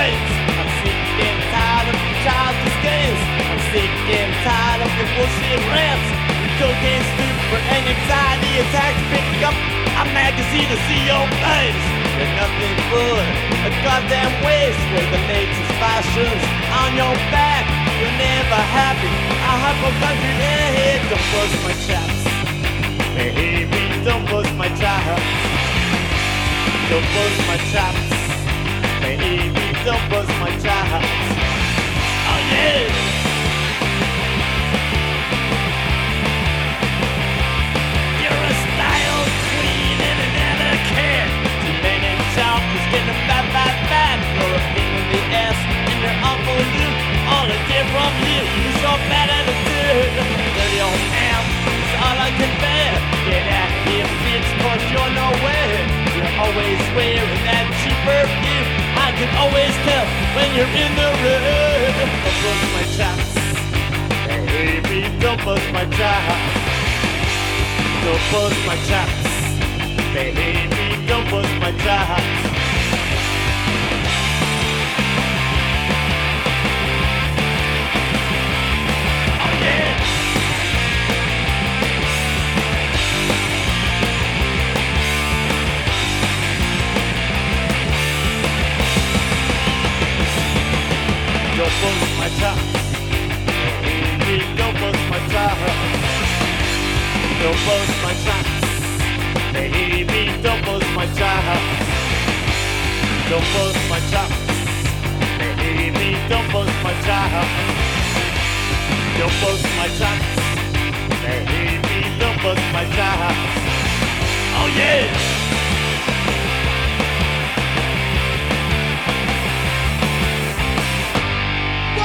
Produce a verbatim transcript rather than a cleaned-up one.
ways. I'm sick and tired of your childish games. I'm sick and tired of your bullshit rants. Your cocaine stupor and anxiety attacks pick up a magazine to see your face. You're nothing but a goddamn waste with the latest fashions on your back. You're never happy. I hypochondriac airhead. Don't bust my chaps. Baby, don't bust my chaps. Don't bust my chaps. Baby, don't bust my chaps. Oh yeah. You're a style queen and an etiquette. Too many choppers getting bad, bad, bad. You're a pain in the ass and you're awful you. All I get from you is your bad attitude. Dirty old man, it's all I can bear. Get out of here, bitch, cause you're nowhere. You're always wearing that cheap perfume. I can always tell when you're in the room. Don't bust my chops. Baby, don't bust my chops. Don't bust my chops. Baby, don't bust my chops. Don't bust my chops. Baby, don't bust my chops. Don't bust my chops. Baby, don't bust my chops. Don't bust my chops. Baby, don't bust my chops. Don't bust my chops. Baby, don't bust my chops. Oh yeah.